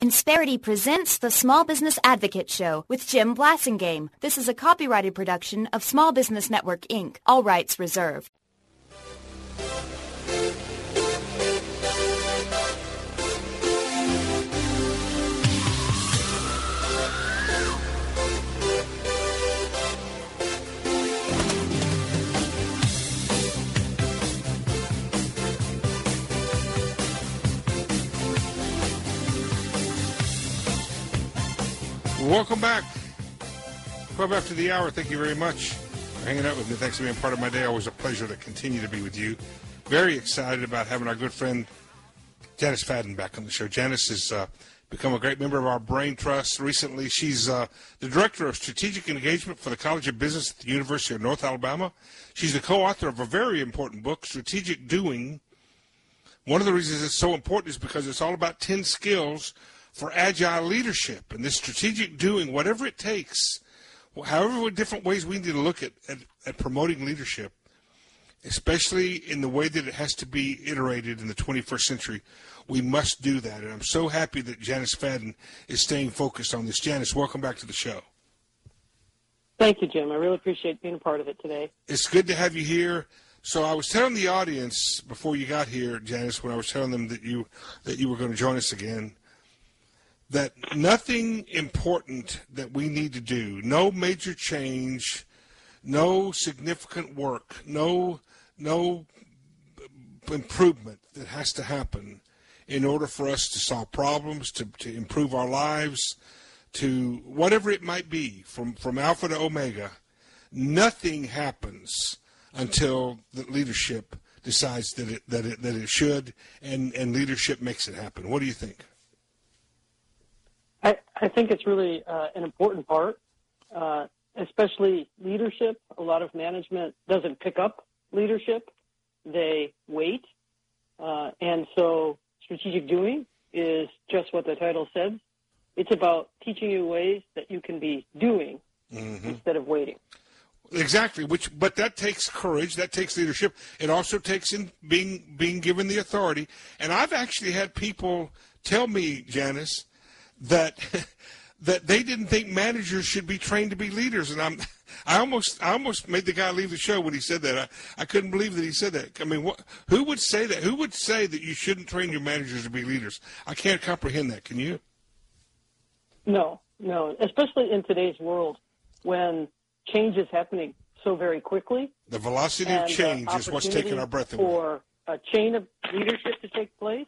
Insperity presents the Small Business Advocate Show with Jim Blasingame. This is a copyrighted production of Small Business Network, Inc., all rights reserved. Welcome back. 12 after the hour. Thank you very much for hanging out with me. Thanks for being part of my day. Always a pleasure to continue to be with you. Very excited about having our good friend Janice Fadden back on the show. Janice has become a great member of our Brain Trust. Recently, she's the Director of Strategic Engagement for the College of Business at the University of North Alabama. She's the co-author of a very important book, Strategic Doing. One of the reasons it's so important is because it's all about 10 skills for agile leadership, and this strategic doing, whatever it takes, however different ways we need to look at promoting leadership, especially in the way that it has to be iterated in the 21st century, we must do that. And I'm so happy that Janice Fadden is staying focused on this. Janice, welcome back to the show. Thank you, Jim. I really appreciate being a part of it today. It's good to have you here. So I was telling the audience before you got here, Janice, when I was telling them that you were going to join us again, that nothing important that we need to do, no major change, no significant work, no improvement that has to happen in order for us to solve problems, to improve our lives, to whatever it might be, from alpha to omega, nothing happens until the leadership decides that it should, and leadership makes it happen. What do you think? I think it's really an important part, especially leadership. A lot of management doesn't pick up leadership. They wait. And so strategic doing is just what the title says. It's about teaching you ways that you can be doing instead of waiting. Exactly, but that takes courage, that takes leadership. It also takes in being given the authority. And I've actually had people tell me, Janice, that they didn't think managers should be trained to be leaders, and I almost made the guy leave the show when he said that. I couldn't believe that he said that. I mean, who would say that? Who would say that you shouldn't train your managers to be leaders? I can't comprehend that. Can you? No, especially in today's world when change is happening so very quickly. The velocity of change is what's taking our breath away. For a chain of leadership to take place,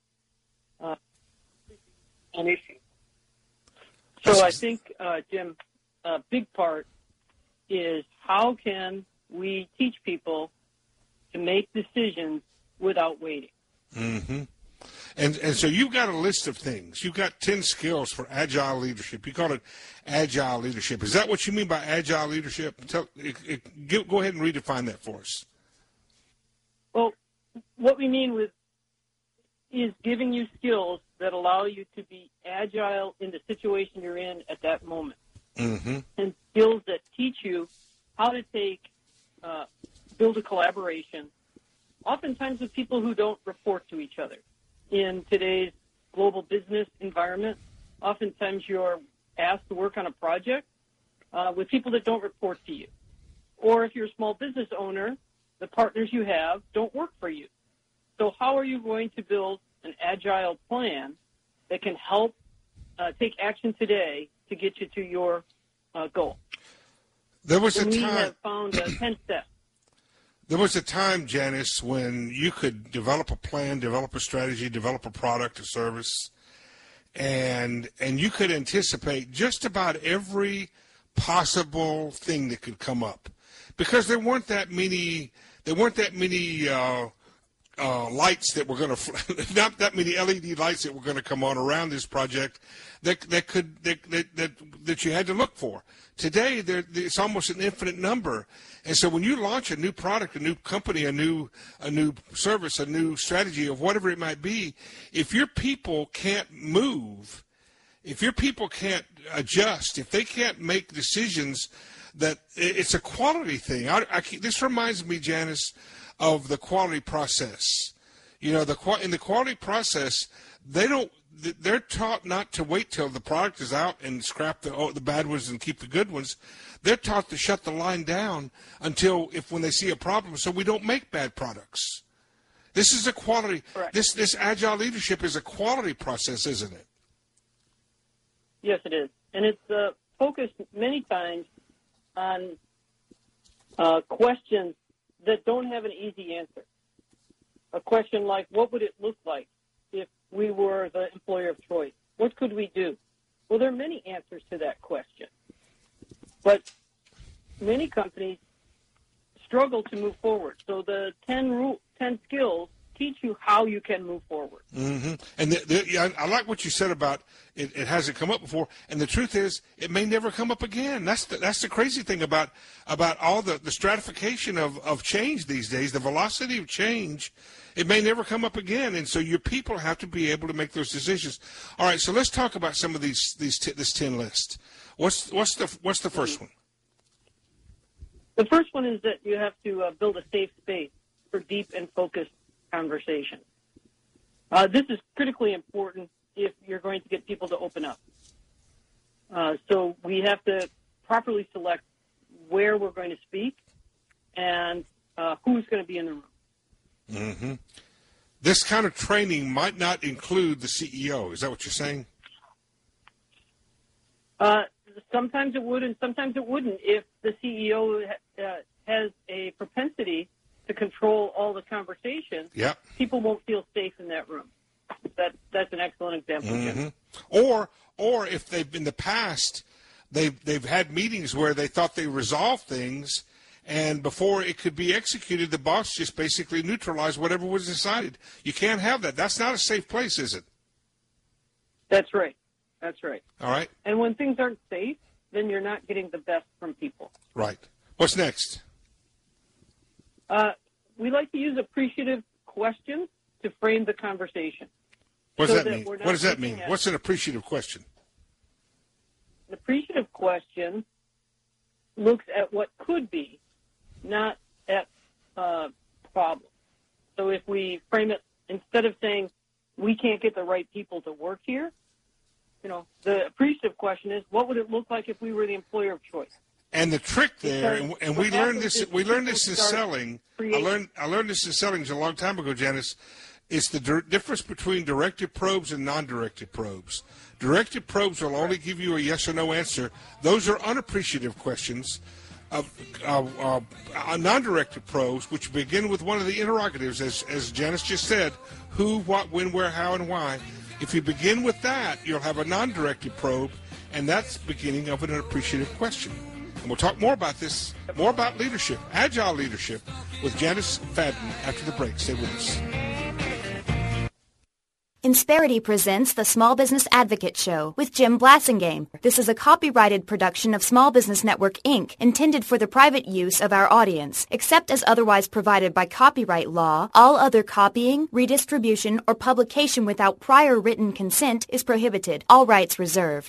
an issue. So I think, Jim, a big part is how can we teach people to make decisions without waiting? Mm-hmm. And so you've got a list of things. You've got 10 skills for agile leadership. You call it agile leadership. Is that what you mean by agile leadership? Go ahead and redefine that for us. Well, what we mean is giving you skills that allow you to be agile in the situation you're in at that moment. Mm-hmm. And skills that teach you how to build a collaboration, oftentimes with people who don't report to each other. In today's global business environment, oftentimes you're asked to work on a project with people that don't report to you. Or if you're a small business owner, the partners you have don't work for you. So how are you going to build an agile plan that can help take action today to get you to your goal? We have found 10 steps. There was a time, Janice, when you could develop a plan, develop a strategy, develop a product, a service, and you could anticipate just about every possible thing that could come up, because there weren't that many lights that were going to, not that many LED lights that were going to come on around this project that you had to look for. Today, it's almost an infinite number. And so when you launch a new product, a new company, a new service, a new strategy of whatever it might be, if your people can't move, if your people can't adjust, if they can't make decisions, that it's a quality thing. This reminds me, Janice, of the quality process. You know, in the quality process, they don't they're taught not to wait till the product is out and scrap the bad ones and keep the good ones. They're taught to shut the line down until when they see a problem, so we don't make bad products. This is a quality. Correct. This agile leadership is a quality process, isn't it? Yes, it is, and it's focused many times on questions that don't have an easy answer. A question like, what would it look like if we were the employer of choice? What could we do? Well, there are many answers to that question. But many companies struggle to move forward. So the 10 skills teach you how you can move forward. Mm-hmm. And I like what you said about it hasn't come up before. And the truth is, it may never come up again. That's the crazy thing about all the stratification of change these days, the velocity of change. It may never come up again, and so your people have to be able to make those decisions. All right, so let's talk about some of this 10 list. What's the first one? The first one is that you have to build a safe space for deep and focused conversation. This is critically important if you're going to get people to open up. So we have to properly select where we're going to speak and who's going to be in the room. Mm-hmm. This kind of training might not include the CEO. Is that what you're saying? Sometimes it would, and sometimes it wouldn't. If the CEO has a propensity to control all the conversation, yep, people won't feel safe in that room. That's an excellent example, mm-hmm. Jim. Or if they've in the past they've had meetings where they thought they resolved things, and before it could be executed, the boss just basically neutralized whatever was decided. You can't have that. That's not a safe place, is it? That's right. That's right. All right. And when things aren't safe, then you're not getting the best from people. Right. What's next? We like to use appreciative questions to frame the conversation. What does that mean? What does that mean? What's an appreciative question? An appreciative question looks at what could be, not at problems. So if we frame it, instead of saying, we can't get the right people to work here, the appreciative question is, what would it look like if we were the employer of choice? And the trick there, and we learned this in selling. I learned this in selling a long time ago, Janice. It's the difference between directed probes and non-directed probes. Directed probes will only give you a yes or no answer. Those are unappreciative questions. Non-directed probes, which begin with one of the interrogatives, as Janice just said, who, what, when, where, how, and why. If you begin with that, you'll have a non-directed probe, and that's the beginning of an appreciative question. And we'll talk more about this, more about leadership, agile leadership, with Janice Fadden after the break. Stay with us. Insperity presents the Small Business Advocate Show with Jim Blasingame. This is a copyrighted production of Small Business Network, Inc., intended for the private use of our audience. Except as otherwise provided by copyright law, all other copying, redistribution, or publication without prior written consent is prohibited. All rights reserved.